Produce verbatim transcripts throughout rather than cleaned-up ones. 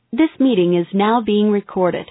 This meeting is now being recorded.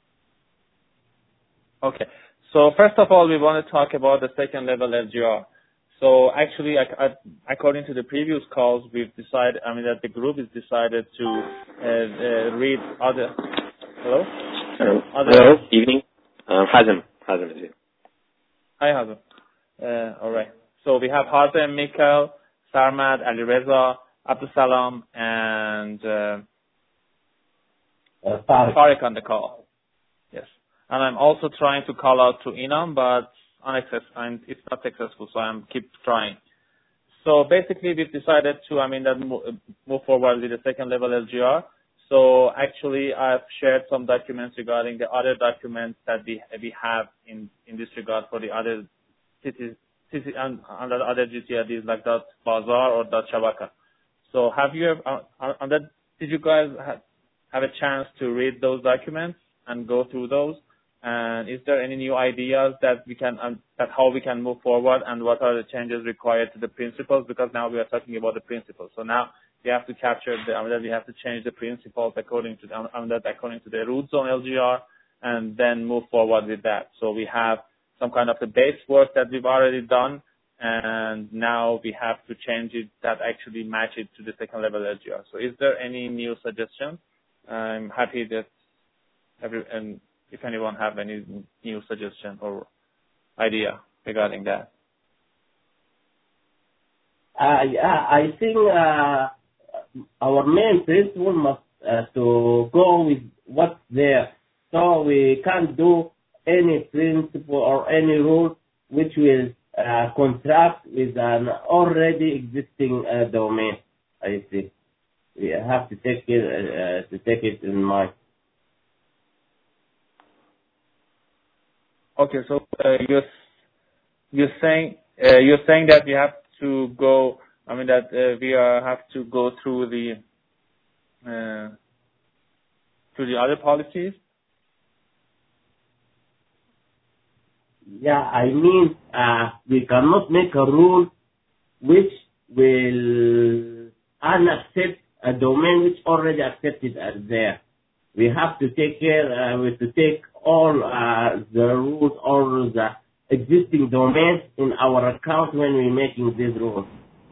Okay. So first of all, we want to talk about the second level L G R. So actually, I, I, according to the previous calls, we've decided, I mean, that the group has decided to uh, uh, read other, hello? Hello. Other, Hello. Evening. Uh, Hazem. Hazem is here. Hi, Hazem. Uh, all right. So we have Hazem, Mikhail, Sarmad, Ali Reza, Abdusalam, and uh, uh, Tariq. Tariq on the call. Yes. And I'm also trying to call out to Inam, but unaccess- it's not successful, so I'm keep trying. So basically, we've decided to, I mean, that move forward with the second level L G R. So actually, I've shared some documents regarding the other documents that we we have in, in this regard for the other cities, cities and, and the other G T L Ds like that Bazaar or that Shabaka. So have you ever, uh, on that, did you guys have, have a chance to read those documents and go through those? And is there any new ideas that we can, um, that how we can move forward, and what are the changes required to the principles? Because now we are talking about the principles. So now we have to capture the, I mean, we have to change the principles according to, I mean, that according to the root zone L G R, and then move forward with that. So we have some kind of the base work that we've already done, and now we have to change it that actually match it to the second level L G R. So is there any new suggestions? I'm happy that every, and if anyone have any new suggestion or idea regarding that. Uh, yeah, I think uh, our main principle must uh, to go with what's there. So we can't do any principle or any rule which will uh, contract with an already existing uh, domain. I think we have to take it uh, to take it in mind. Okay, so uh, you're you're saying uh, you're saying that we have to go. I mean that uh, we are, have to go through the uh, through the other policies. Yeah, I mean uh, we cannot make a rule which will unaccept a domain which already accepted as there. We have to take care, uh, we have to take all uh, the rules or the existing domains in our account when we're making these rules.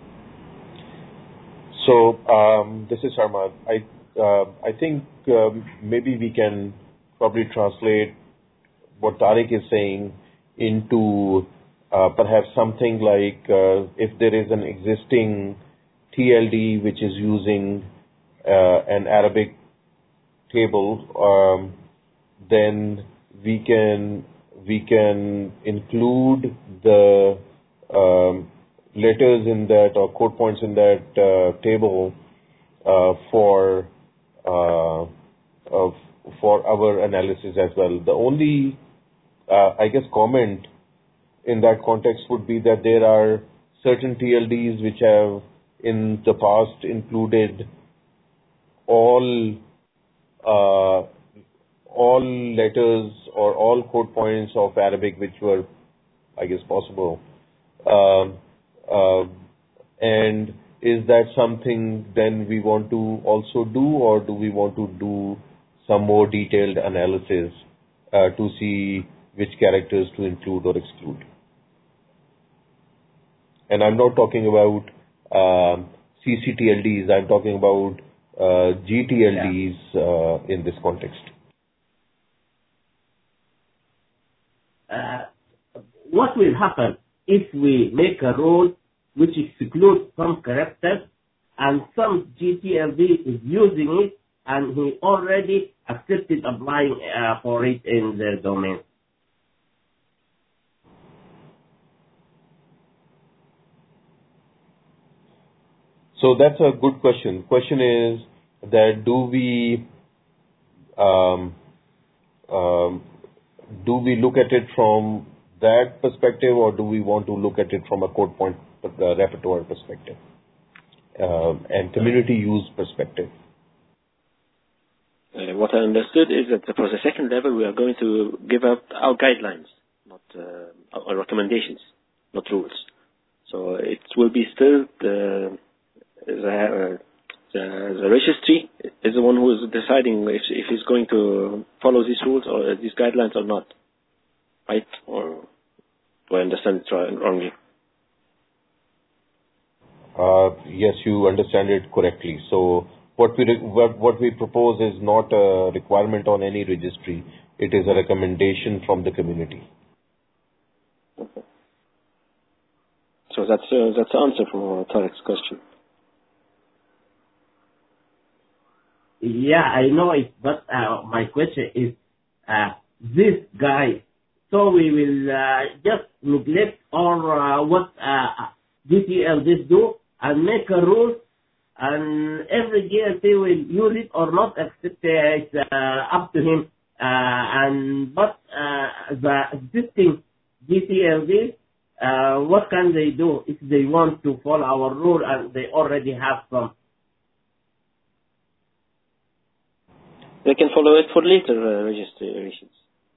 So um, this is Sarmad. I uh, I think um, maybe we can probably translate what Tariq is saying into uh, perhaps something like uh, if there is an existing T L D which is using uh, an Arabic table, um, then we can we can include the um, letters in that or code points in that uh, table uh, for uh, uh, for our analysis as well. The only uh, I guess comment in that context would be that there are certain T L Ds which have in the past included all uh, all letters or all code points of Arabic which were, I guess, possible. Um, uh, and is that something then we want to also do, or do we want to do some more detailed analysis uh, to see which characters to include or exclude? And I'm not talking about um, C C T L Ds, I'm talking about uh, G T L Ds yeah. uh, in this context. Uh, what will happen if we make a rule which excludes some characters and some G T L D is using it and he already accepted applying uh, for it in the domain? So that's a good question. Question is that do we um, um, do we look at it from that perspective, or do we want to look at it from a code point uh, repertoire perspective um, and community use perspective? Uh, what I understood is that for the second level, we are going to give out our guidelines, not uh, our recommendations, not rules. So it will be still the, the uh, the, the registry is the one who is deciding if, if he's going to follow these rules or these guidelines or not, right? Or do I understand it wrongly? Uh, yes, you understand it correctly. So what we what, what we propose is not a requirement on any registry. It is a recommendation from the community. Okay. So that's uh, that's the answer for Tariq's question. Yeah, I know it, but uh, my question is, uh, this guy, so we will uh, just neglect or uh, what uh, G T L this do and make a rule, and every G L T will use it or not, except uh, it's uh, up to him. Uh, and but uh, the existing G T L Ds, uh, what can they do if they want to follow our rule and they already have some? They can follow it for later uh, registrations.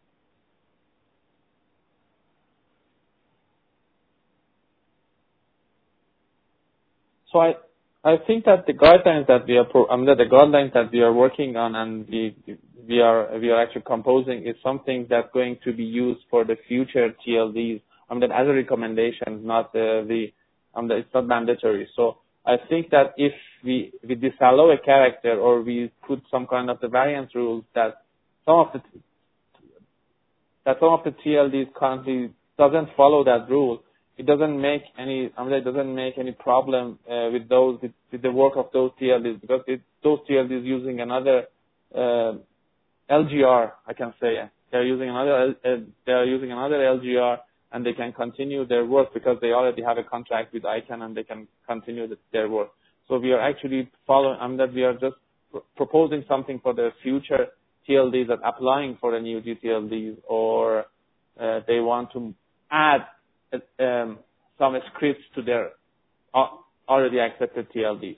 So I, I think that the guidelines that we are, pro, I mean, that the guidelines that we are working on and we, we are, we are actually composing is something that's going to be used for the future T L Ds. I mean, that as a recommendation, not uh, the, I mean, it's not mandatory. So I think that if we, we disallow a character or we put some kind of the variance rules that some of the, that some of the T L Ds currently doesn't follow that rule, it doesn't make any, I mean, it doesn't make any problem uh, with those, with, with the work of those T L Ds, because it, those T L Ds using another uh, L G R, I can say, they're using another, uh, they're using another L G R, and they can continue their work because they already have a contract with I C A N and they can continue the, their work. So we are actually following, I mean, that we are just pr- proposing something for the future T L Ds that applying for the new G T L Ds, or uh, they want to add um, some scripts to their uh, already accepted T L Ds.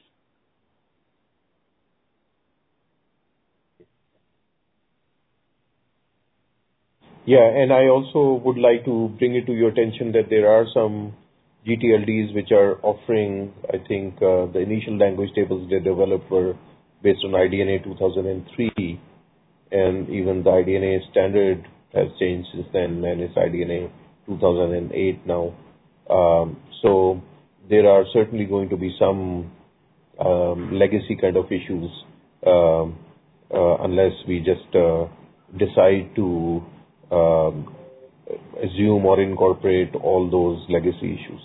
Yeah, and I also would like to bring it to your attention that there are some G T L Ds which are offering, I think, uh, the initial language tables they developed were based on I D N A two thousand three, and even the I D N A standard has changed since then, and it's I D N A two thousand eight now. Um, so there are certainly going to be some um, legacy kind of issues um, uh, unless we just uh, decide to um, assume or incorporate all those legacy issues.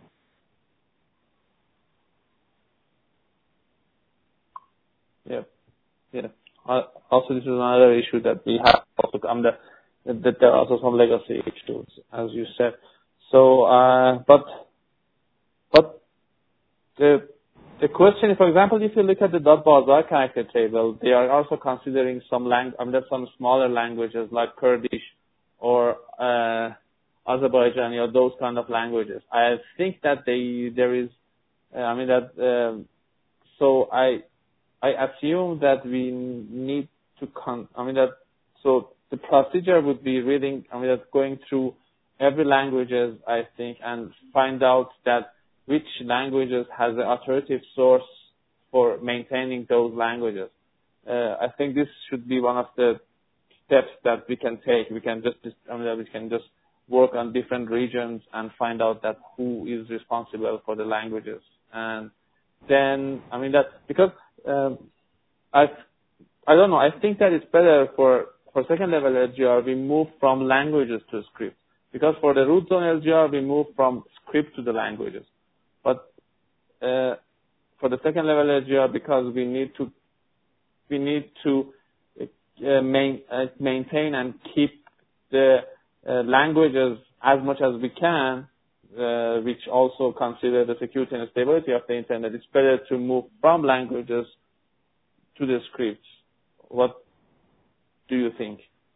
Yeah, yeah. Uh, also, this is another issue that we have also come that that there are also some legacy issues, as you said. So, uh, but but the the question is, for example, if you look at the .bazar character table, they are also considering some lang. I mean, there's some smaller languages like Kurdish or uh, Azerbaijani or those kind of languages. I think that they there is. Uh, I mean that. Um, so I. I assume that we need to con, I mean that, so the procedure would be reading, I mean that going through every languages, I think, and find out that which languages has the authoritative source for maintaining those languages. Uh, I think this should be one of the steps that we can take. We can just, I mean that we can just work on different regions and find out that who is responsible for the languages. And then, I mean that, because Um, I I don't know. I think that it's better for for second level L G R we move from languages to script, because for the root zone L G R we move from script to the languages. But uh, for the second level L G R, because we need to we need to uh, main, uh, maintain and keep the uh, languages as much as we can, Uh, which also consider the security and stability of the internet. It's better to move from languages to the scripts. What do you think?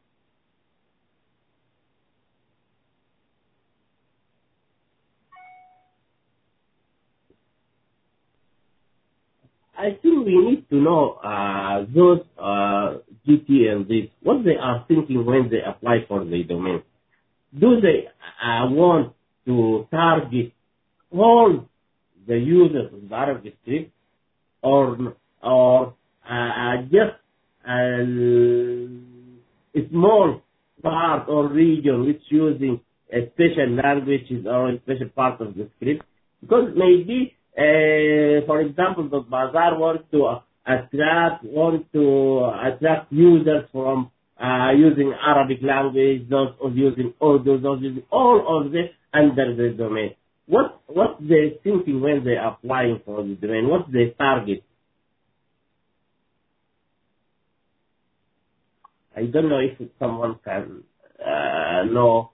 I think we need to know uh, those uh, G T L Ds, what they are thinking when they apply for the domain. Do they uh, want to target all the users of the Arabic script, or or uh, just a small part or region which using a special languages or a special part of the script? Because maybe, uh, for example, the Bazaar wants to attract, wants to attract users from uh, using Arabic language, those of using Urdu, those using all of this under the domain. What what's they thinking when they are applying for the domain? What's their target? I don't know if someone can uh, know.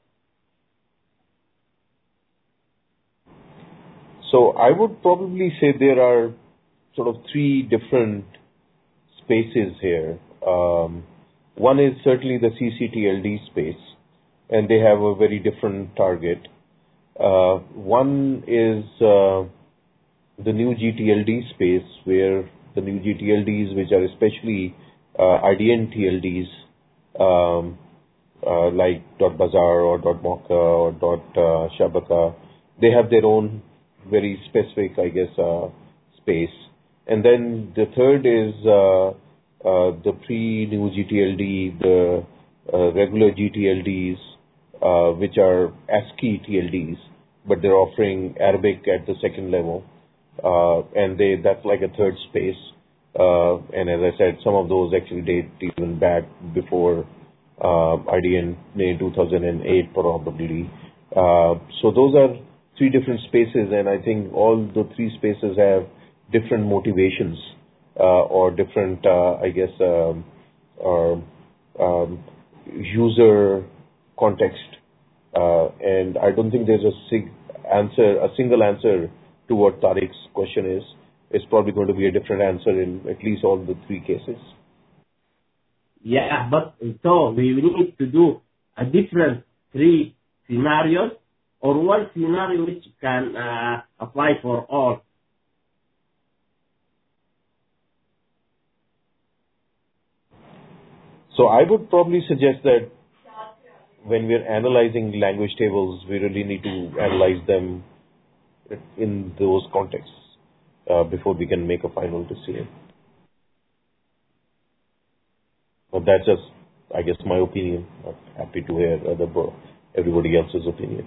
So I would probably say there are sort of three different spaces here. Um, one is certainly the C C T L D space, and they have a very different target. Uh, one is uh, the new G T L D space, where the new G T L Ds, which are especially uh, I D N T L Ds, um, uh, like .bazaar or .mocha or uh, .shabaka, they have their own very specific, I guess, uh, space. And then the third is uh, uh, the pre-new G T L D, the uh, regular G T L Ds, uh, which are ASCII T L Ds, but they're offering Arabic at the second level. Uh, and they that's like a third space. Uh, and as I said, some of those actually date even back before uh, I D N in two thousand eight probably. Uh, so those are three different spaces, and I think all the three spaces have different motivations uh, or different, uh, I guess, um, or, um, user context. Uh, and I don't think there's a sig- answer, a single answer to what Tariq's question is. It's probably going to be a different answer in at least all the three cases. Yeah, but so we need to do a different three scenarios or one scenario which can uh, apply for all. So I would probably suggest that when we're analyzing language tables, we really need to analyze them in those contexts uh, before we can make a final decision. But that's just, I guess, my opinion. I'm happy to hear other, everybody else's opinion.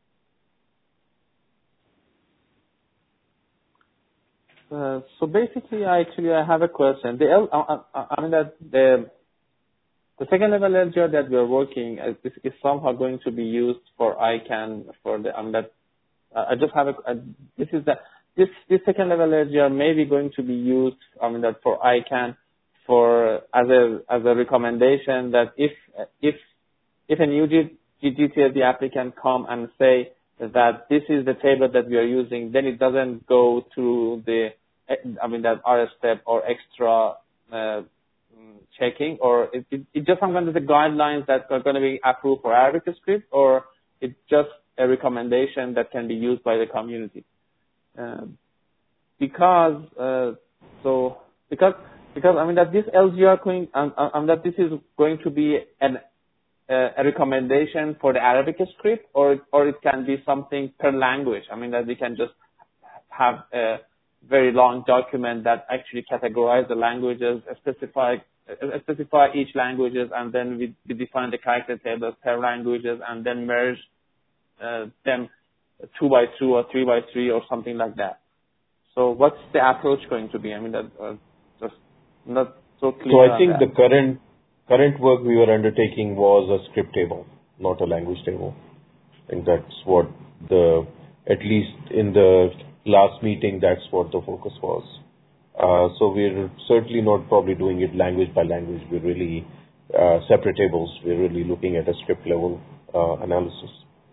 Uh, so basically, I actually I have a question. The L, I, I, I mean that the the second level L G R that we are working is, is somehow going to be used for I CANN for the. I mean that uh, I just have a, a this is the this this second level L G R may be going to be used. I mean that for I CANN for as a as a recommendation that if if if a new G T L D applicant come and say that this is the table that we are using, then it doesn't go through the, I mean, that R step or extra uh, checking, or it, it, it just sometimes the guidelines that are going to be approved for Arabic script, or it's just a recommendation that can be used by the community. Uh, because, uh, so, because, because, I mean, that this L G R going, um, um, that this is going to be an Uh, a recommendation for the Arabic script, or or it can be something per language. I mean that we can just have a very long document that actually categorize the languages, specify uh, specify each languages, and then we, we define the character tables per languages, and then merge uh, them two by two or three by three or something like that. So what's the approach going to be? I mean that uh, just not so clear. So I think that. the current Current work we were undertaking was a script table, not a language table. I think that's what the, at least in the last meeting, that's what the focus was. Uh, so we're certainly not probably doing it language by language. We're really uh, separate tables. We're really looking at a script level uh, analysis.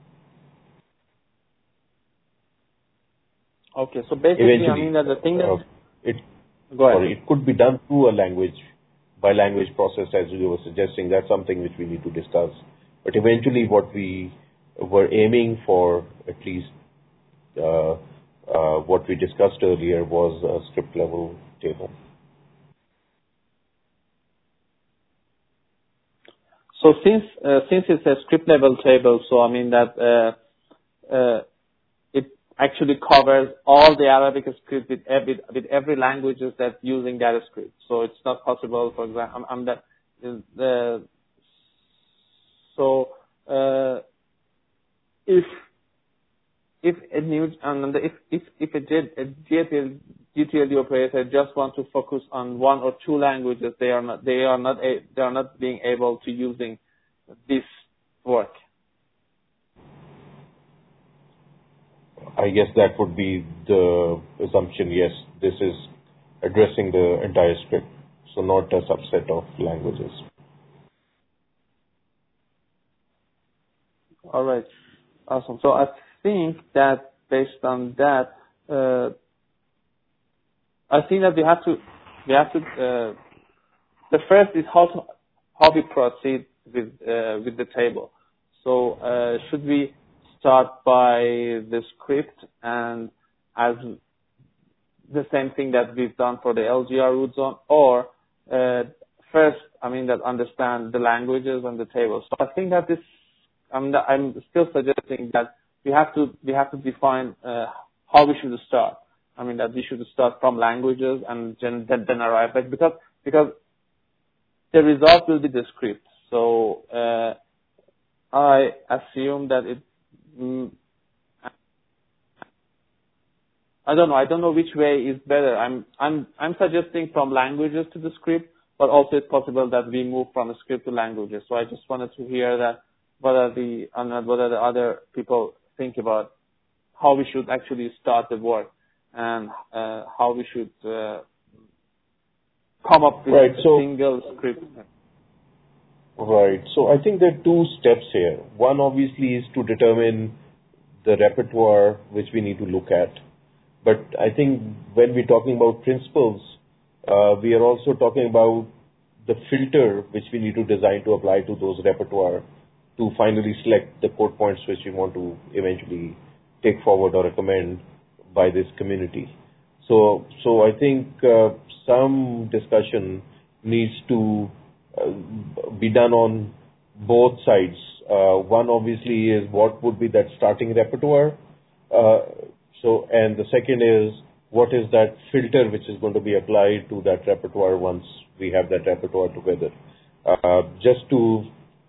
Okay, so basically, Eventually, I mean that the thing that uh, it, go ahead. Sorry, it could be done through a language by language process, as you were suggesting. That's something which we need to discuss. But eventually what we were aiming for, at least uh, uh, what we discussed earlier, was a script level table. So since uh, since it's a script level table, so I mean that uh, uh, it actually covers all the Arabic script with every, with every languages that's using that script. So it's not possible, for example, I'm, I'm that, the, so, uh, if, if a new, and if, if, if a G T L D operator just want to focus on one or two languages, they are not, they are not, a, they are not being able to using this work. I guess that would be the assumption. Yes, this is addressing the entire script, so not a subset of languages. All right. Awesome. So I think that based on that, uh, I think that we have to, we have to, uh, the first is how to, how we proceed with, uh, with the table. So, uh, should we start by the script and as the same thing that we've done for the L G R root zone, or, uh, first, I mean, that understand the languages and the tables. So I think that this, I'm, I'm still suggesting that we have to, we have to define, uh, how we should start. I mean, that we should start from languages and then, then arrive back, because, because the result will be the script. So, uh, I assume that it, mm, I don't know, I don't know which way is better. I'm, I'm, I'm suggesting from languages to the script, but also it's possible that we move from the script to languages. So I just wanted to hear that, what are the, what are the other people think about how we should actually start the work and uh, how we should uh, come up with right, a so, single script. Right. So I think there are two steps here. One obviously is to determine the repertoire which we need to look at. But I think when we're talking about principles, uh, we are also talking about the filter which we need to design to apply to those repertoire to finally select the code points which we want to eventually take forward or recommend by this community. So, so I think uh, some discussion needs to uh, be done on both sides. Uh, one obviously is what would be that starting repertoire. Uh, so, and the second is what is that filter which is going to be applied to that repertoire once we have that repertoire together. Uh, just to,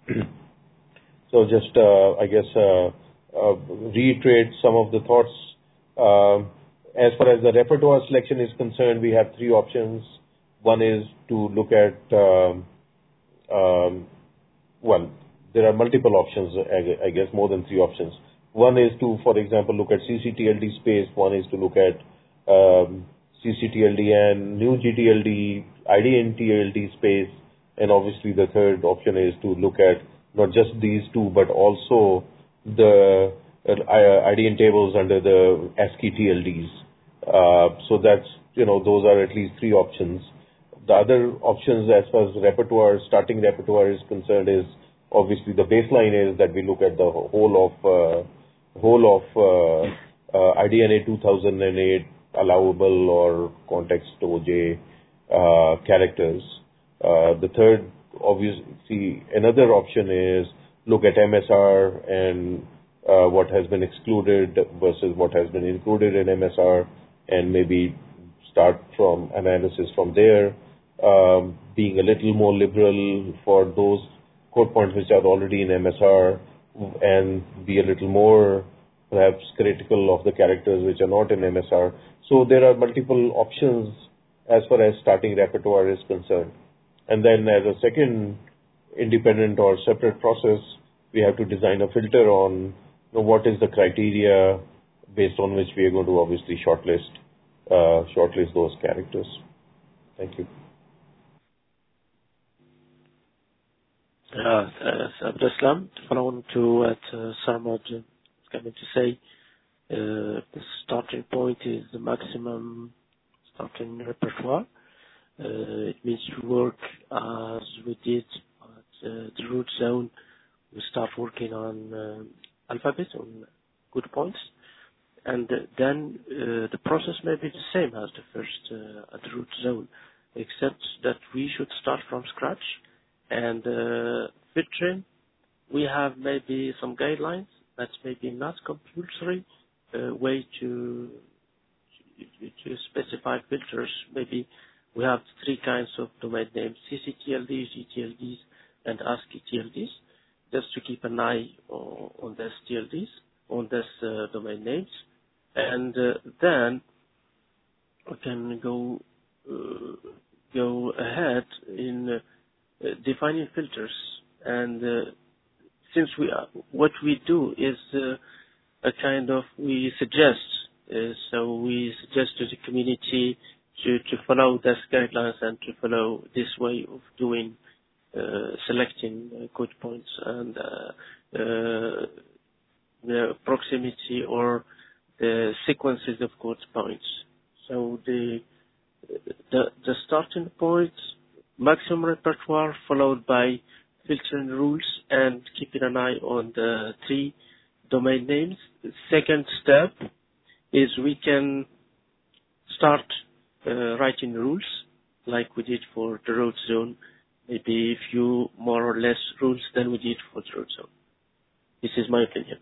so just uh, I guess uh, uh, reiterate some of the thoughts. Uh, as far as the repertoire selection is concerned, we have three options. One is to look at, um, um, well, there are multiple options, I guess more than three options. One is to, for example, look at C C T L D space. One is to look at um, C C T L D and new G T L D, I D N T L D space. And obviously the third option is to look at not just these two, but also the uh, I D N tables under the ASCII T L Ds. Uh, so that's, you know, those are at least three options. The other options as far as repertoire, starting repertoire is concerned is obviously the baseline is that we look at the whole of, uh, whole of uh, uh, I D N A two thousand eight allowable or context O J uh, characters. Uh, the third, obviously, another option is look at M S R and uh, what has been excluded versus what has been included in M S R, and maybe start from analysis from there, um, being a little more liberal for those code points which are already in M S R, and be a little more perhaps critical of the characters which are not in M S R. So there are multiple options as far as starting repertoire is concerned. And then as a second independent or separate process, we have to design a filter on, you know, what is the criteria based on which we are going to obviously shortlist, uh, shortlist those characters. Thank you. Uh, uh, Abdeslam, following to what uh, Sarmad is going to say, uh, the starting point is the maximum starting repertoire. Uh, it means to work as we did at uh, the root zone. We start working on uh, alphabet, on good points, and uh, then uh, the process may be the same as the first uh, at the root zone, except that we should start from scratch. And uh, filtering, we have maybe some guidelines that's maybe not compulsory, uh, way to, to to specify filters. Maybe we have three kinds of domain names: C C T L Ds, G T L Ds, and ASCII T L Ds. Just to keep an eye on, on these T L Ds, on these uh, domain names, and uh, then we can go uh, go ahead in uh, defining filters. And uh, since we are, what we do is uh, a kind of we suggest. Uh, so we suggest to the community to to follow these guidelines and to follow this way of doing. Uh, selecting uh, code points and uh, uh, the proximity or the sequences of code points. So the the, the starting point, maximum repertoire, followed by filtering rules and keeping an eye on the three domain names. The second step is we can start uh, writing rules like we did for the road zone. Maybe a few more or less rules than we did for the road zone. This is my opinion.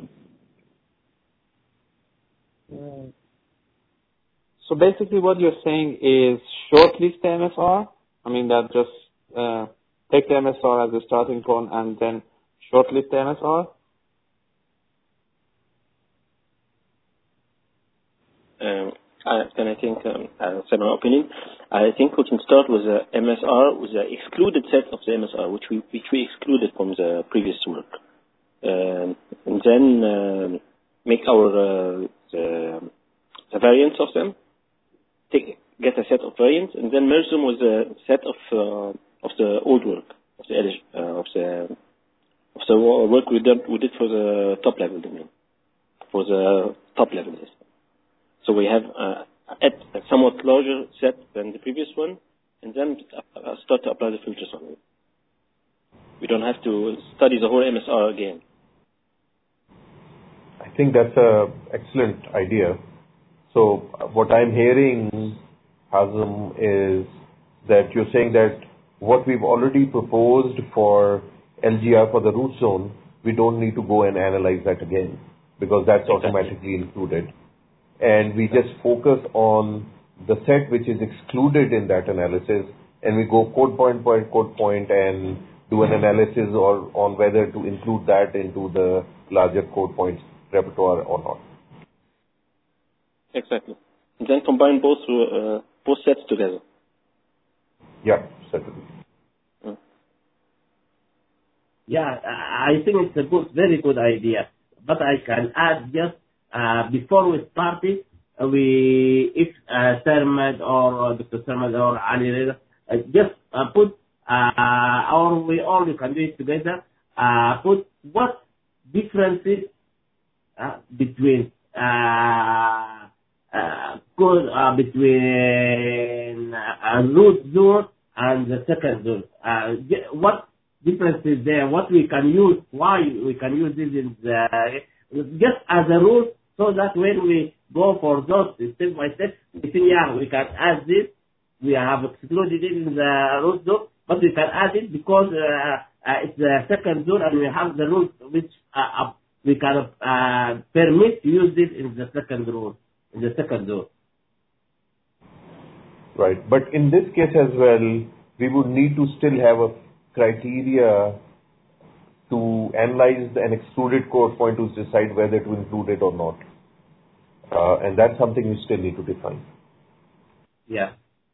Mm. So basically what you're saying is shortlist the M S R? I mean that just uh, take the M S R as a starting point and then shortlist the M S R? Um, I, then I think, um, I'll say my opinion. I think we can start with the M S R, with the excluded set of the M S R, which we which we excluded from the previous work, um, and then uh, make our uh, the, the variants of them. Take get a set of variants, and then merge them with a set of uh, of the old work of the uh, of the of the work we did we did for the top level domain, for the top level system. So we have uh, a somewhat larger set than the previous one, and then uh, start to apply the filters on it. We don't have to study the whole M S R again. I think that's an excellent idea. So uh, what I'm hearing, Hazem, is that you're saying that what we've already proposed for L G R for the root zone, we don't need to go and analyze that again because that's exactly. automatically included. And we just focus on the set which is excluded in that analysis, and we go code point by code point and do an analysis or on whether to include that into the larger code points repertoire or not. Exactly. And then combine both uh, both sets together. Yeah, certainly. Mm. Yeah, I think it's a good, very good idea. But I can add just uh, before we started, uh, we if uh, Sarmad or uh, Doctor Sarmad or Ali Reza, uh, just uh, put uh, or we all you can do it together. Uh, put what differences uh, between uh, uh, code uh, between uh, a root zone and the second zone. Uh, what difference is there? What we can use? Why we can use this in the, just as a rule, so that when we go for those step by step, we think, yeah, we can add this. We have excluded it in the root zone, but we can add it because uh, uh, it's the second zone, and we have the rules which uh, uh, we can uh, permit to use this in the second rule, in the second zone. Right, but in this case as well, we would need to still have a criteria to analyze an excluded code point to decide whether to include it or not. Uh, and that's something we still need to define. Yeah.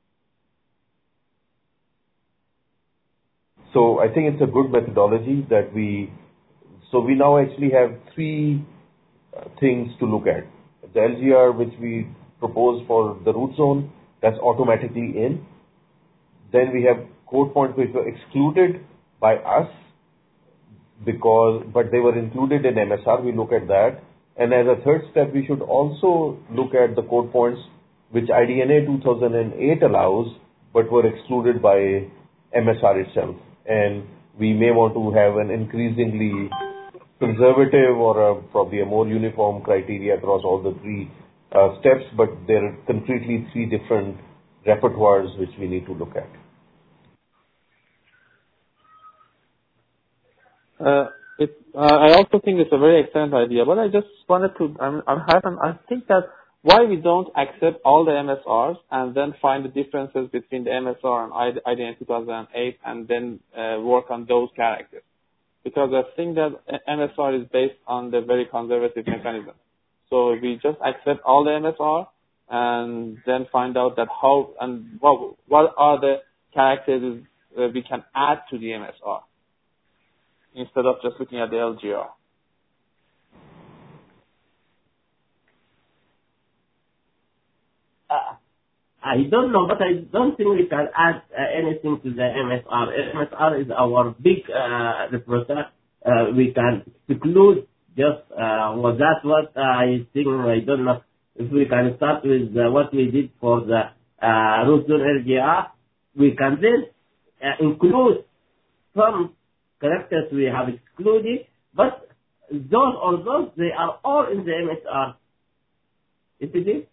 So I think it's a good methodology that we, so we now actually have three uh, things to look at. The L G R which we propose for the root zone, that's automatically in. Then we have code points which were excluded by us because, but they were included in M S R, we look at that. And as a third step, we should also look at the code points which I D N A two thousand eight allows, but were excluded by M S R itself. And we may want to have an increasingly conservative or a, probably a more uniform criteria across all the three uh, steps, but there are completely three different repertoires which we need to look at. Uh, It, uh, I also think it's a very excellent idea, but I just wanted to, I'm, I'm having, I think that why we don't accept all the M S Rs and then find the differences between the M S R and I D N A two thousand eight and then uh, work on those characters. Because I think that M S R is based on the very conservative mechanism. So we just accept all the M S R and then find out that how and what, what are the characters uh, we can add to the M S R instead of just looking at the L G R. Uh, I don't know, but I don't think we can add uh, anything to the M S R. M S R is our big uh, representative. Uh, we can exclude just, uh, well, that's what I think, I don't know if we can start with uh, what we did for the uh, root zone L G R. We can then uh, include some characters we have excluded, but those or those, they are all in the M S R. Isn't it?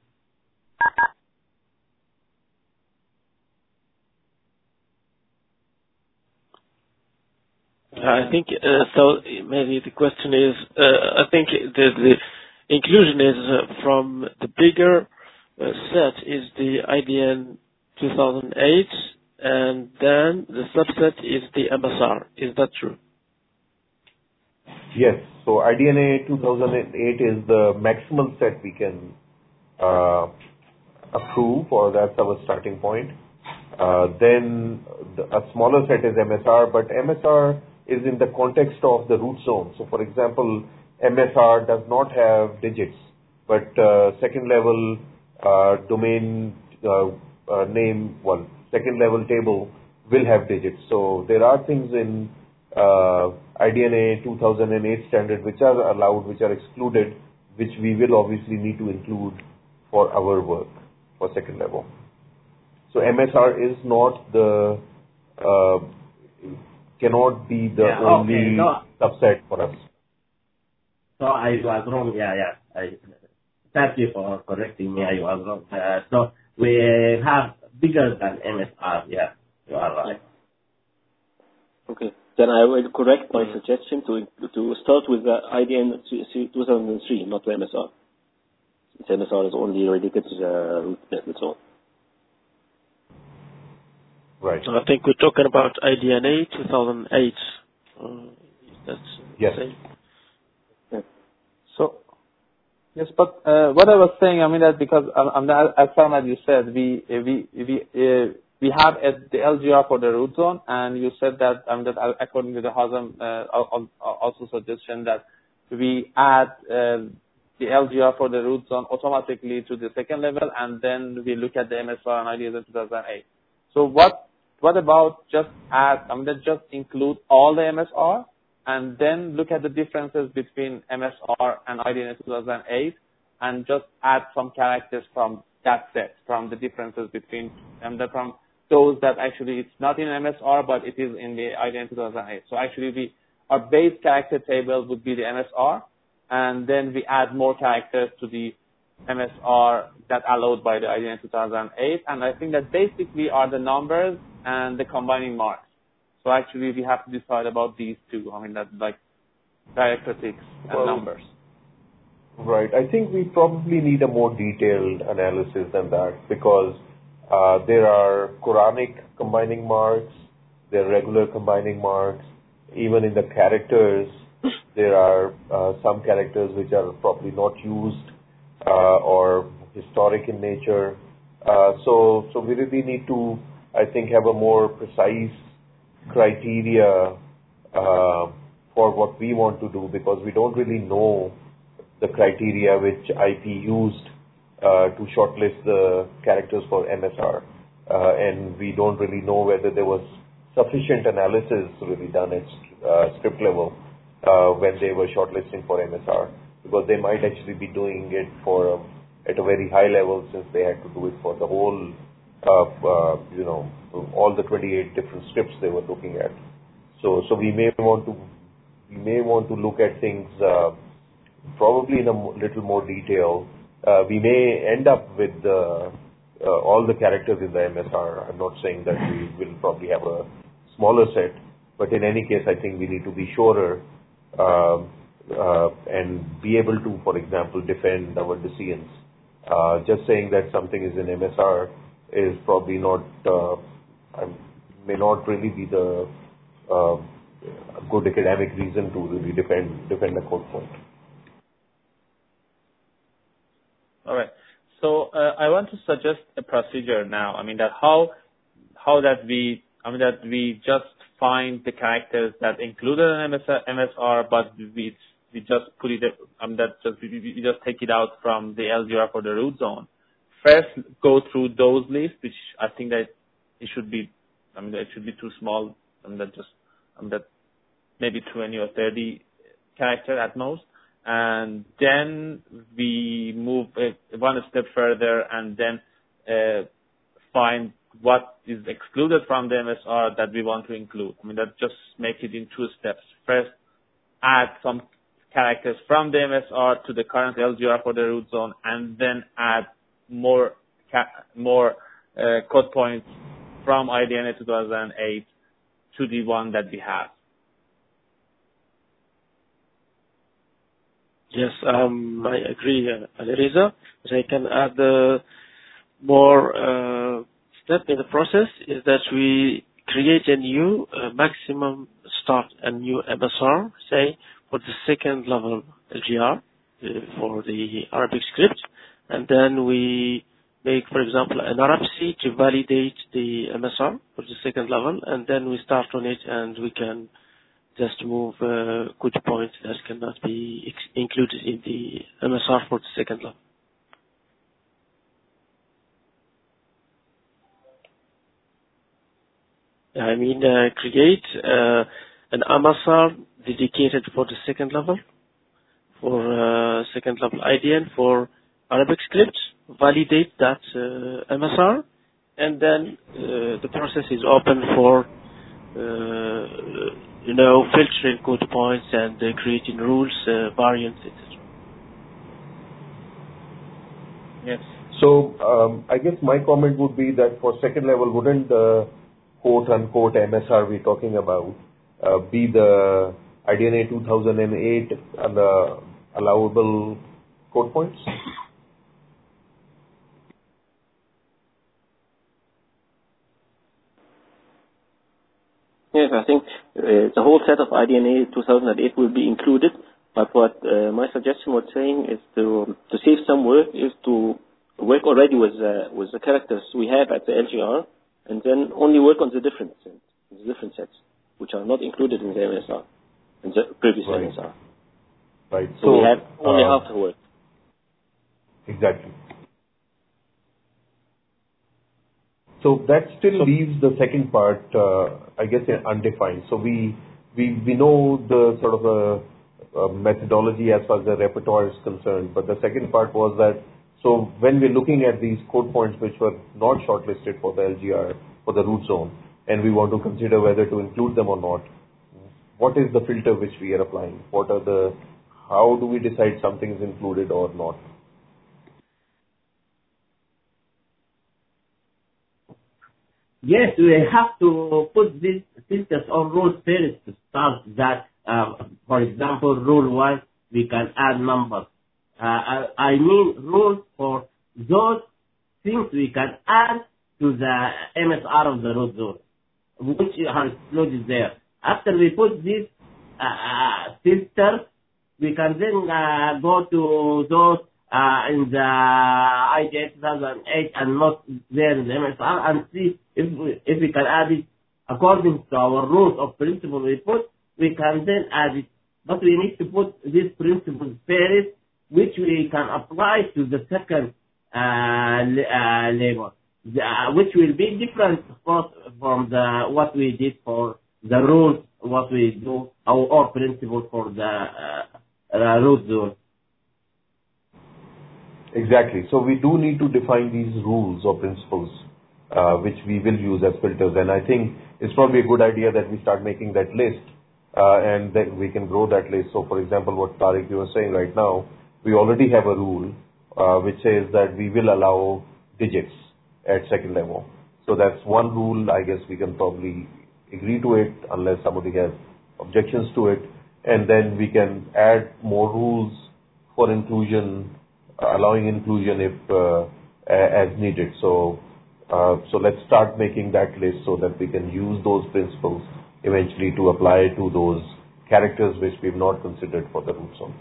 I think uh, so. Maybe the question is, uh, I think the, the inclusion is uh, from the bigger uh, set is the I D N two thousand eight, and then the subset is the M S R. Is that true? Yes. So I D N A two thousand eight is the maximum set we can uh, approve, or that's our starting point. Uh, then the, a smaller set is M S R, but M S R is in the context of the root zone. So, for example, M S R does not have digits, but uh, second level uh, domain uh, uh, name, well, second level table will have digits. So there are things in uh, I D N A two thousand eight standard which are allowed, which are excluded, which we will obviously need to include for our work for second level. So M S R is not the uh, cannot be the yeah, only okay, no. subset for us. So I was wrong. Yeah, yeah. I, thank you for correcting me. I was wrong. Uh, so we have bigger than M S R. Yeah, you are right. Okay. Then I will correct my suggestion to to start with the I D N two thousand three, not the M S R. The M S R is only related to the root net and so on. Right. So I think we're talking about I D N A two thousand eight. Uh, that's yes. the same. Yeah. So, yes, but uh, what I was saying, I mean that because um, as Sarmad you said, we we we uh, we have a, the L G R for the root zone, and you said that um, that according to the Hazem uh, also suggestion that we add uh, the L G R for the root zone automatically to the second level, and then we look at the M S R and I D N A two thousand eight. So what what about just add, I mean, that just include all the M S R and then look at the differences between M S R and I D N A two thousand eight and just add some characters from that set, from the differences between, and the, from those that actually it's not in M S R but it is in the I D N A two thousand eight. So actually we, our base character table would be the M S R, and then we add more characters to the M S R that allowed by the I D N A two thousand eight, and I think that basically are the numbers and the combining marks. So actually we have to decide about these two, I mean that like characteristics and well, numbers. Right. I think we probably need a more detailed analysis than that, because uh, there are Quranic combining marks, there are regular combining marks, even in the characters there are uh, some characters which are probably not used Uh, or historic in nature. Uh, so, so we really need to, I think, have a more precise criteria uh, for what we want to do, because we don't really know the criteria which I P used uh, to shortlist the characters for M S R. Uh, and we don't really know whether there was sufficient analysis really done at uh, script level uh, when they were shortlisting for M S R. Because they might actually be doing it for um, at a very high level, since they had to do it for the whole, uh, uh, you know, all the twenty-eight different scripts they were looking at. So, so we may want to, we may want to look at things uh, probably in a little more detail. Uh, we may end up with uh, uh, all the characters in the M S R. I'm not saying that we will probably have a smaller set, but in any case, I think we need to be surer uh, uh, and be able to, for example, defend our decisions. Uh, just saying that something is in M S R is probably not, uh, may not really be the uh, good academic reason to really defend defend a code point. All right. So uh, I want to suggest a procedure now. I mean that how how that we I mean that we just find the characters that included in M S R, but we we just put it. I mean that just we, we just take it out from the L G R for the root zone. First, go through those lists, which I think that it should be. I mean that it should be too small. I mean that just I mean that maybe twenty or thirty characters at most. And then we move uh, one step further and then uh, find what is excluded from the M S R that we want to include. I mean, that just make it in two steps. First, add some characters from the M S R to the current L G R for the root zone, and then add more ca- more uh, code points from I D N A two thousand eight to the one that we have. Yes, um, I agree, uh, Alireza. But I can add uh, more uh, step in the process is that we create a new uh, maximum start a new M S R, say, for the second level L G R uh, for the Arabic script. And then we make, for example, an R F C to validate the M S R for the second level. And then we start on it and we can just move uh, code points that cannot be ex- included in the M S R for the second level. I mean, uh, create uh, an M S R dedicated for the second level, for uh, second level I D N for Arabic script, validate that uh, M S R, and then uh, the process is open for uh, you know, filtering code points and uh, creating rules, uh, variants, et cetera. Yes. So um, I guess my comment would be that for second level, wouldn't the quote unquote M S R we're talking about uh, be the I D N A two thousand eight and the allowable code points? Yes, I think uh, the whole set of I D N A two thousand eight will be included, but what uh, my suggestion was saying is to to save some work is to work already with uh, with the characters we have at the L G R, and then only work on the different sets, the different sets which are not included in the M S R, in the previous Right. M S R. Right. So, so we have only uh, half the work. Exactly. So that still leaves the second part, uh, I guess, undefined. So we we we know the sort of a, a methodology as far as the repertoire is concerned, but the second part was that so when we're looking at these code points which were not shortlisted for the L G R for the root zone, and we want to consider whether to include them or not, what is the filter which we are applying? What are the how do we decide something is included or not? Yes, we have to put these filters on rules first to start that. Uh, for example, rule one, we can add numbers. Uh, I, I mean rules for those things we can add to the M S R of the root zone, which are included there. After we put these uh, uh, filters, we can then uh, go to those uh, in the I D A two thousand eight and not there in the M S R and see if we, if we can add it according to our rules of principle we put, we can then add it. But we need to put these principles first, which we can apply to the second uh, uh, label, the, uh, which will be different, of course, from the what we did for the rules, what we do, our, our principle for the uh, uh, root zone. Exactly. So we do need to define these rules or principles, uh, which we will use as filters. And I think it's probably a good idea that we start making that list, uh, and then we can grow that list. So, for example, what Tariq, you were saying right now, we already have a rule uh, which says that we will allow digits at second level. So that's one rule. I guess we can probably agree to it unless somebody has objections to it. and then we can add more rules for inclusion, uh, allowing inclusion if uh, as needed. So, uh, so let's start making that list so that we can use those principles eventually to apply to those characters which we've not considered for the root zone.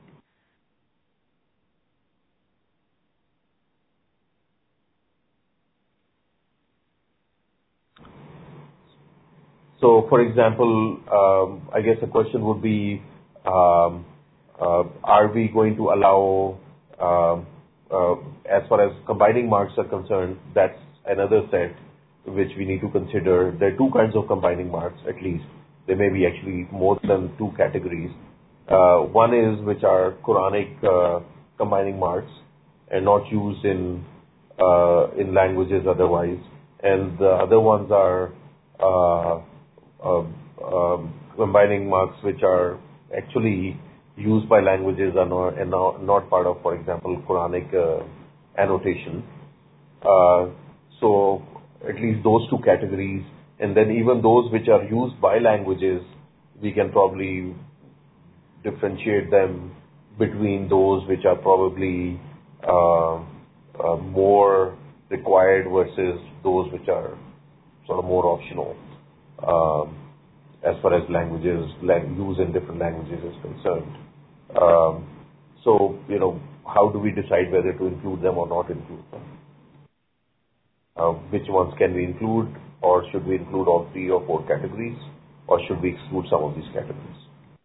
So, for example, um, I guess the question would be, um, uh, are we going to allow, uh, uh, as far as combining marks are concerned, that's another set which we need to consider. There are two kinds of combining marks, at least. There may be actually more than two categories. Uh, one is which are Quranic uh, combining marks and not used in uh, in languages otherwise. And the other ones are uh, Uh, uh, combining marks which are actually used by languages and not, and not, not part of, for example, Quranic uh, annotation. Uh, so at least those two categories, and then even those which are used by languages, we can probably differentiate them between those which are probably uh, uh, more required versus those which are sort of more optional. Um, as far as languages, lang- use in different languages is concerned. Um, so, you know, how do we decide whether to include them or not include them? Uh, which ones can we include, or should we include all three or four categories, or should we exclude some of these categories?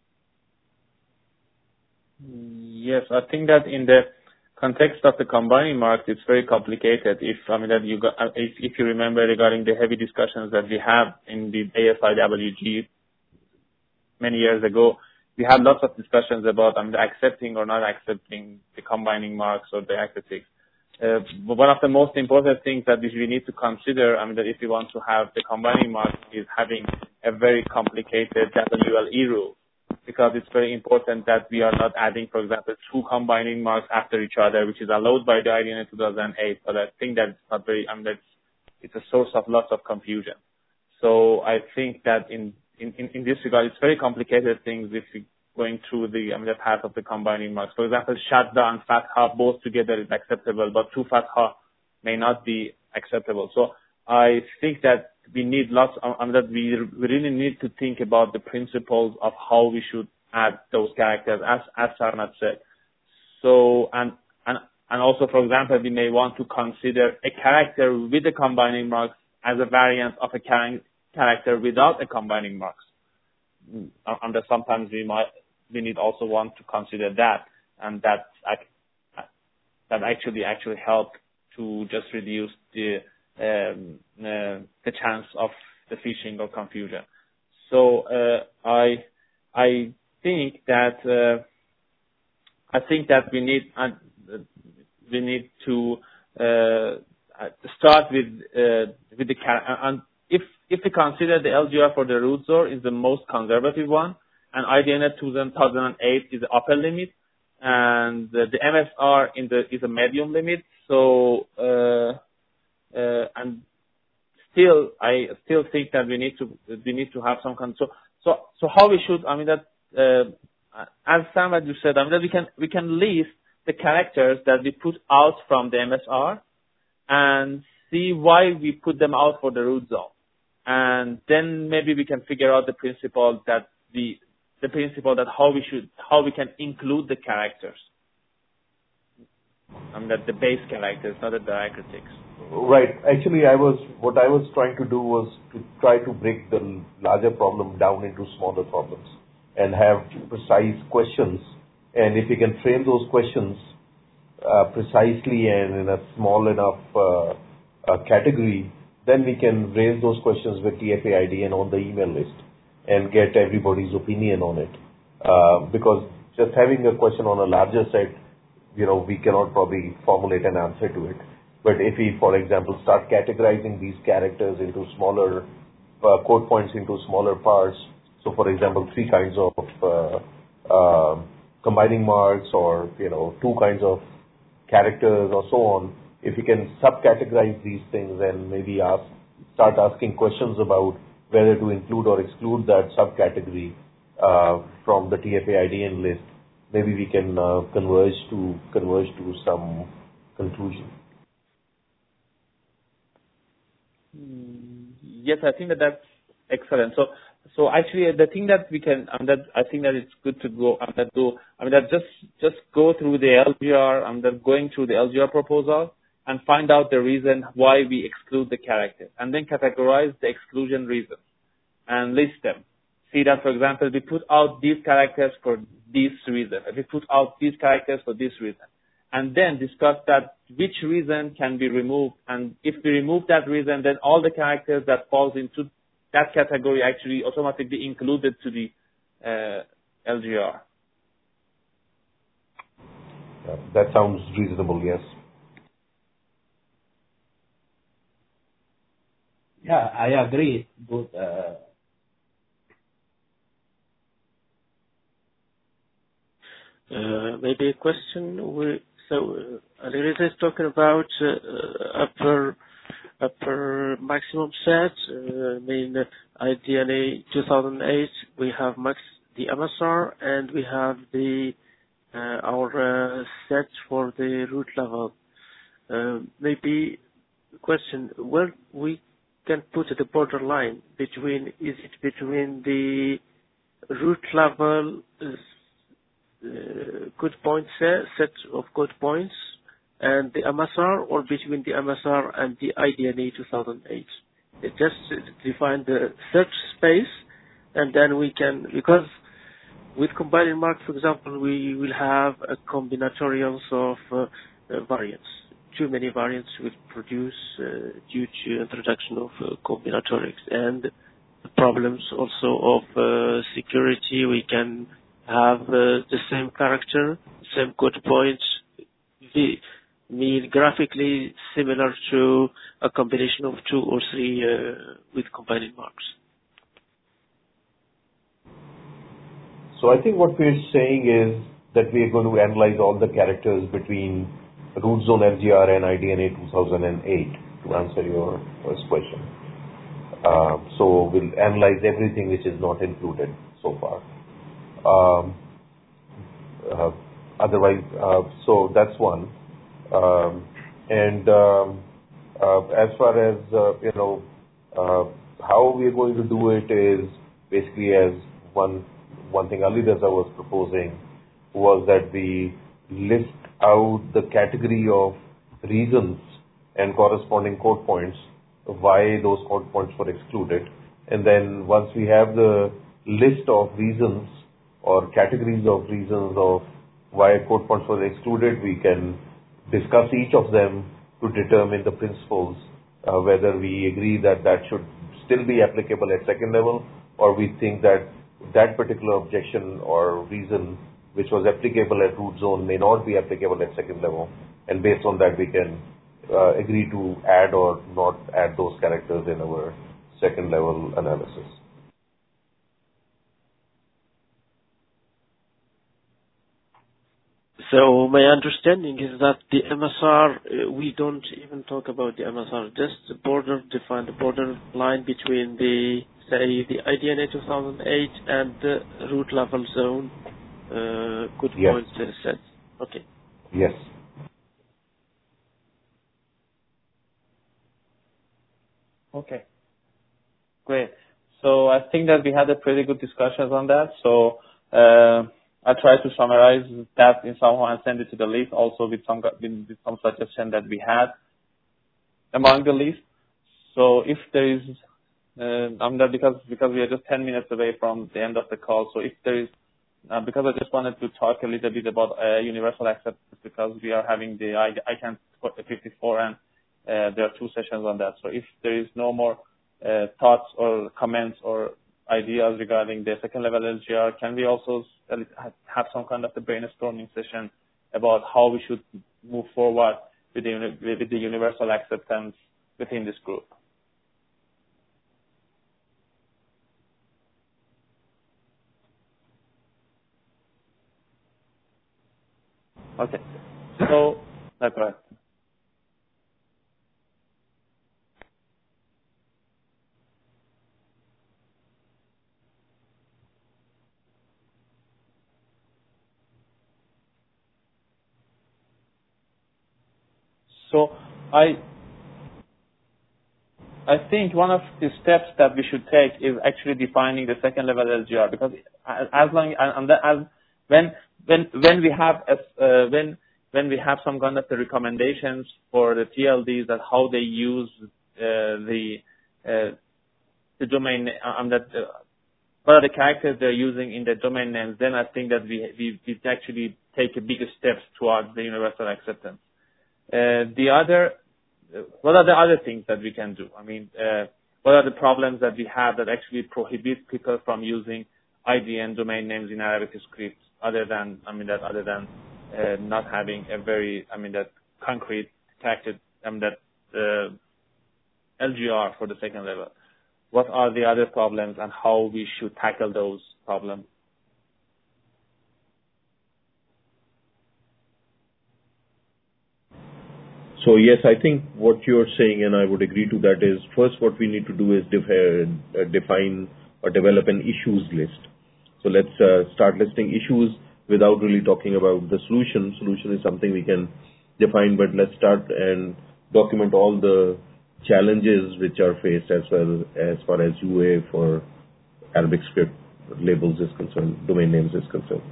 Yes, I think that in the context of the combining marks, it's very complicated. If I mean that you got, if, if you remember regarding the heavy discussions that we had in the A S I W G many years ago, we had lots of discussions about I mean, accepting or not accepting the combining marks or the acritics. Uh, but one of the most important things that we need to consider, I mean, that if we want to have the combining marks, is having a very complicated W L E rule. Because it's very important that we are not adding, for example, two combining marks after each other, which is allowed by the I D N A two thousand eight. But I think that's not very, I mean, that's, it's a source of lots of confusion. So I think that in, in, in this regard, it's very complicated things if we going through the, I mean, the path of the combining marks. For example, Shadda and Fatha both together is acceptable, but two Fatha may not be acceptable. So I think that we need lots of, I mean, that we really need to think about the principles of how we should add those characters, as, as Sarnat said. So, and, and, and also, for example, we may want to consider a character with the combining marks as a variant of a char- character without a combining marks. And that sometimes we might, we need also want to consider that, and that, that actually, actually help to just reduce the, Um, uh, the chance of the phishing or confusion. So uh, I I think that uh, I think that we need uh, we need to uh, start with uh, with the and if if we consider the L G R for the root zone is the most conservative one, and I D N A two thousand eight is the upper limit, and the, the M S R in the is a medium limit. So uh, Uh, and still, I still think that we need to we need to have some kind. So so so how we should? I mean that uh, as Sam as you said, I mean that we can we can list the characters that we put out from the M S R and see why we put them out for the root zone, and then maybe we can figure out the principle that the the principle that how we should how we can include the characters. I mean that the base characters, not the diacritics. Right. Actually, I was what I was trying to do was to try to break the larger problem down into smaller problems and have precise questions. And if we can frame those questions uh, precisely and in a small enough uh, uh, category, then we can raise those questions with T F A I D and on the email list and get everybody's opinion on it. Uh, because just having a question on a larger set, you know, we cannot probably formulate an answer to it. But if we, for example, start categorizing these characters into smaller uh, code points into smaller parts, so for example, three kinds of uh, uh, combining marks or, you know, two kinds of characters or so on, if we can subcategorize these things and maybe ask, start asking questions about whether to include or exclude that subcategory, uh, from the T F A I D N list, maybe we can uh, converge to converge to some conclusion. Yes, I think that that's excellent. So, so actually, the thing that we can, I mean, that I think that it's good to go, I mean, that do, I mean, that just just go through the L G R, I mean, that going through the L G R proposal and find out the reason why we exclude the character, and then categorize the exclusion reasons and list them. See that, for example, we put out these characters for this reason, we put out these characters for this reason, and then discuss that which reason can be removed, and if we remove that reason, then all the characters that falls into that category actually automatically included to the uh, L G R. Yeah, that sounds reasonable, yes. Yeah, I agree. But, uh, Uh, maybe a question. We, so, uh, Alireza is talking about uh, upper upper maximum set. Uh, I mean, uh, I D N A two thousand eight. We have max the M S R, and we have the uh, our uh, set for the root level. Uh, maybe question where we can put the borderline between, is it between the root level uh, good point set, set of good points and the M S R, or between the M S R and the I D N A two thousand eight? It just define the search space, and then we can, because with combining marks, for example, we will have a combinatorials of uh, uh, variants. Too many variants will produce uh, due to introduction of uh, combinatorics, and the problems also of uh, security. We can have uh, the same character, same code points, the mean graphically similar to a combination of two or three uh, with combining marks. So I think what we're saying is that we are going to analyze all the characters between root zone L G R and I D N A two thousand eight to answer your first question. Uh, so we'll analyze everything which is not included so far. Um, uh, otherwise, uh, so that's one. Um, and um, uh, as far as, uh, you know, uh, how we are going to do it is basically as one one thing Alireza was proposing was that we list out the category of reasons and corresponding code points why those code points were excluded. And then once we have the list of reasons or categories of reasons of why code points were excluded, we can discuss each of them to determine the principles, uh, whether we agree that that should still be applicable at second level, or we think that that particular objection or reason which was applicable at root zone may not be applicable at second level. And based on that, we can uh, agree to add or not add those characters in our second level analysis. So my understanding is that the M S R, uh, we don't even talk about the M S R, just the border, define the border line between the, say, the I D N A two thousand eight and the root level zone uh, good Yes. points uh, set. Okay. Yes. Okay, great. So I think that we had a pretty good discussions on that. So uh, I try to summarize that in somehow and send it to the list, also with some with some suggestion that we had among the list. So if there is, uh, I'm there because because we are just ten minutes away from the end of the call. So if there is, uh, because I just wanted to talk a little bit about uh, universal acceptance, because we are having the I, I CAN fifty-four and uh, there are two sessions on that. So if there is no more uh, thoughts or comments or ideas regarding the second level L G R, can we also have some kind of a brainstorming session about how we should move forward with the, with the universal acceptance within this group? Okay, so that's right. So I I think one of the steps that we should take is actually defining the second level L G R, because as long and as when when when we have as, uh, when when we have some kind of the recommendations for the T L Ds that how they use uh, the uh, the domain um, that uh, what are the characters they're using in the domain names, then I think that we we, we actually take a bigger steps towards the universal acceptance. Uh, the other What are the other things that we can do? I mean, uh, what are the problems that we have that actually prohibit people from using I D N domain names in Arabic script, other than, I mean, that other than uh, not having a very, I mean, that concrete character, I mean, that uh, L G R for the second level. What are the other problems and how we should tackle those problems? So yes, I think what you're saying, and I would agree to that, is first what we need to do is define, uh, define or develop an issues list. So let's uh, start listing issues without really talking about the solution. Solution is something we can define, but let's start and document all the challenges which are faced as well as far as U A for Arabic script labels is concerned, domain names is concerned.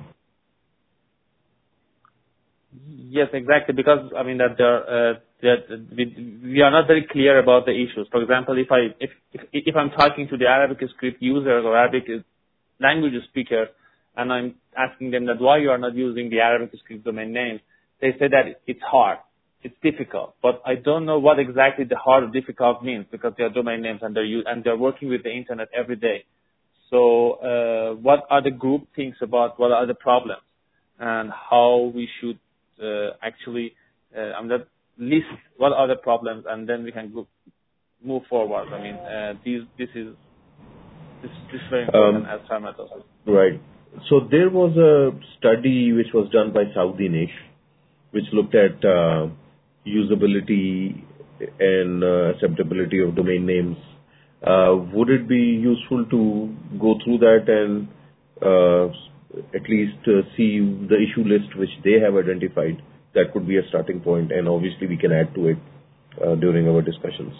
Yes, exactly. Because I mean that there, uh, that we, we are not very clear about the issues. For example, if I if, if if I'm talking to the Arabic script users or Arabic language speaker, and I'm asking them that why you are not using the Arabic script domain name, they say that it's hard, it's difficult. But I don't know what exactly the hard or difficult means, because they are domain names and they're use, and they're working with the internet every day. So uh, what are the group thinks about what are the problems and how we should Uh, actually, uh, I'm that list what are the problems, and then we can go, move forward. I mean, uh, these this is this, this is very important um, as Sarmad also. Right. So there was a study which was done by Saudinish, which looked at uh, usability and uh, acceptability of domain names. Uh, would it be useful to go through that and uh, at least uh, see the issue list which they have identified? That could be a starting point, and obviously we can add to it uh, during our discussions.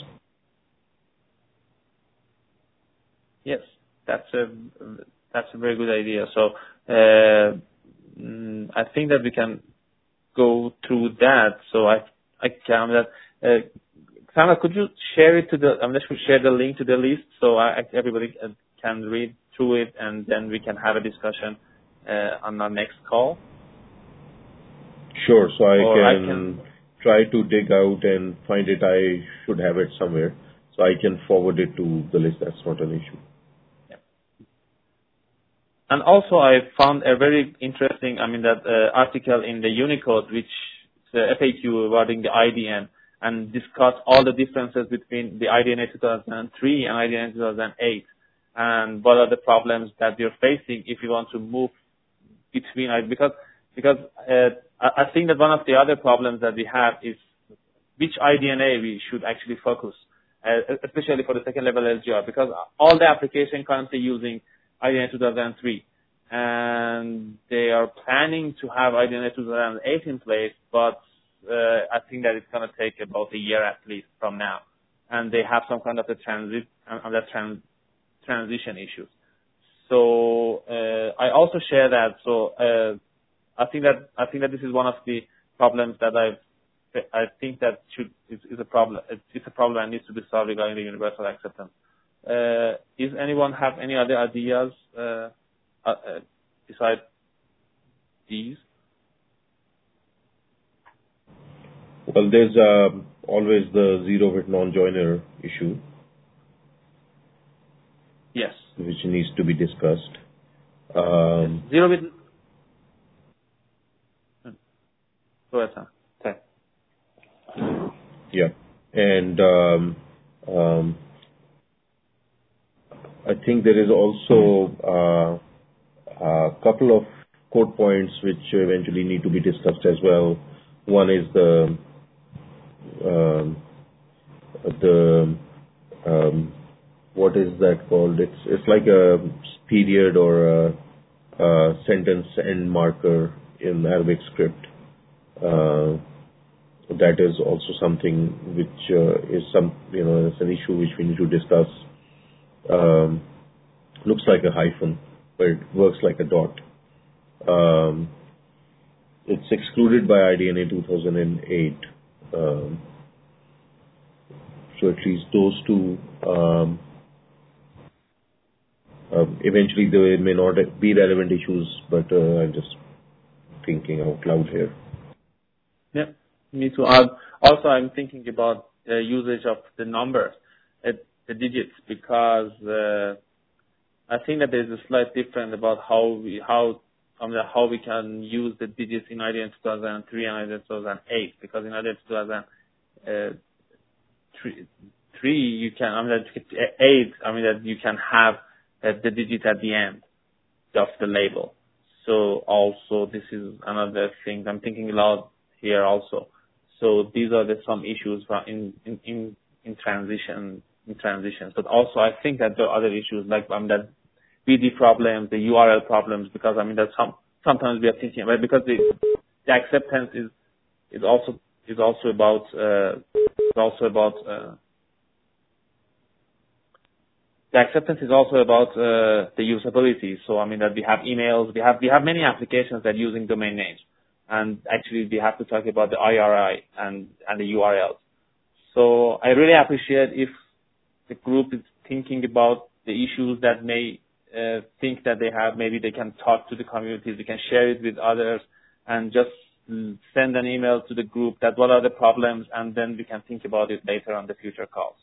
Yes, that's a that's a very good idea. So uh, I think that we can go through that. So I I can that. Uh, Sama, could you share it to the? I'm just going to share the link to the list so I, everybody can read through it, and then we can have a discussion Uh, on our next call? Sure. So I can, I can try to dig out and find it. I should have it somewhere, so I can forward it to the list. That's not an issue. Yeah. And also, I found a very interesting, I mean, that uh, article in the Unicode, which is a F A Q regarding the I D N, and discuss all the differences between the I D N A two thousand three and I D N A two thousand eight, and what are the problems that you're facing if you want to move between, because because uh, I think that one of the other problems that we have is which I D N A we should actually focus, uh, especially for the second level L G R, because all the application currently using I D N A two thousand three, and they are planning to have I D N A two thousand eight in place, but uh, I think that it's going to take about a year at least from now, and they have some kind of a transit and that trans transition issues. So uh, I also share that. So uh, I think that I think that this is one of the problems that I I think that should is, is a problem. It's a problem that needs to be solved regarding the universal acceptance. Uh, does anyone have any other ideas uh, uh, besides these? Well, there's uh, always the zero-bit non-joiner issue. Yes. Which needs to be discussed. Um, Zero bit. Go ahead, Sam. Okay. Yeah, and um, um, I think there is also uh, a couple of code points which eventually need to be discussed as well. One is the um, the um, what is that called? It's it's like a period or a, a sentence end marker in Arabic script, uh, that is also something which uh, is some, you know, it's an issue which we need to discuss. Um, looks like a hyphen, but it works like a dot. Um, it's excluded by I D N A two thousand eight. Um, so at least those two, um, um, eventually there may not be relevant issues, but uh, I'm just thinking out loud here. Yeah, me too. Uh, also, I'm thinking about the usage of the numbers, uh, the digits, because uh, I think that there's a slight difference about how we how um, how we can use the digits in I D N A two thousand three and I D N A two thousand eight, because in I D N A two thousand three you can I mean that eight I mean that you can have uh, the digit at the end of the label. So also this is another thing I'm thinking aloud here also. So these are the some issues in in in, in transition in transitions. But also I think that there are other issues like um, that B D problems, the U R L problems, because I mean that some sometimes we are thinking about, because the the acceptance is is also is also about uh, is also about uh, the acceptance is also about uh, the usability. So I mean that we have emails, we have we have many applications that are using domain names, and actually we have to talk about the I R I and and the U R Ls. So I really appreciate if the group is thinking about the issues that may uh, think that they have. Maybe they can talk to the communities, they can share it with others, and just send an email to the group that what are the problems, and then we can think about it later on the future calls.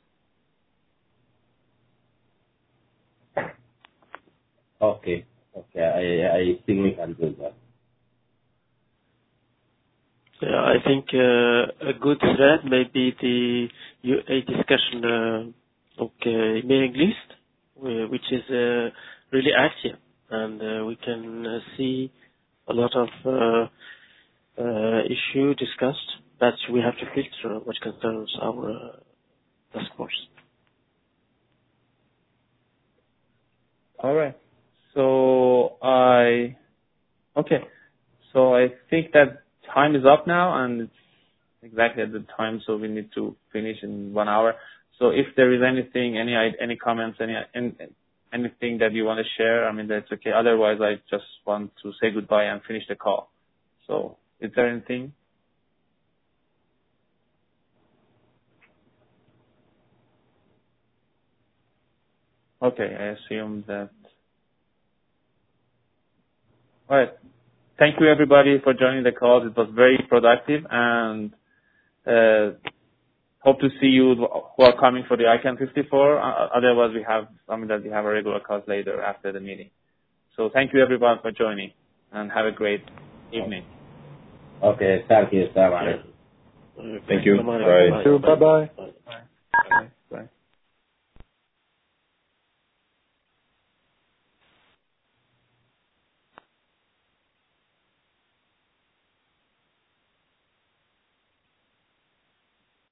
Okay. Okay. I I think we can do that. Yeah, I think uh, a good thread may be the U A discussion uh, okay, mailing list, uh, which is uh, really active, and uh, we can uh, see a lot of uh, uh, issue discussed that we have to filter, which concerns our uh, task force. All right. So I okay. So I think that time is up now, and it's exactly at the time, so we need to finish in one hour. So if there is anything, any any comments, any, any anything that you want to share, I mean that's okay. Otherwise, I just want to say goodbye and finish the call. So is there anything? Okay, I assume that. All right. Thank you, everybody, for joining the call. It was very productive, and uh, hope to see you who are coming for the I CANN fifty-four. Uh, otherwise, we have, I mean, that we have a regular call later after the meeting. So thank you, everyone, for joining, and have a great evening. Okay. Thank you. Assalamu alaikum. Thank you. Bye. Bye. Bye. Bye. Bye.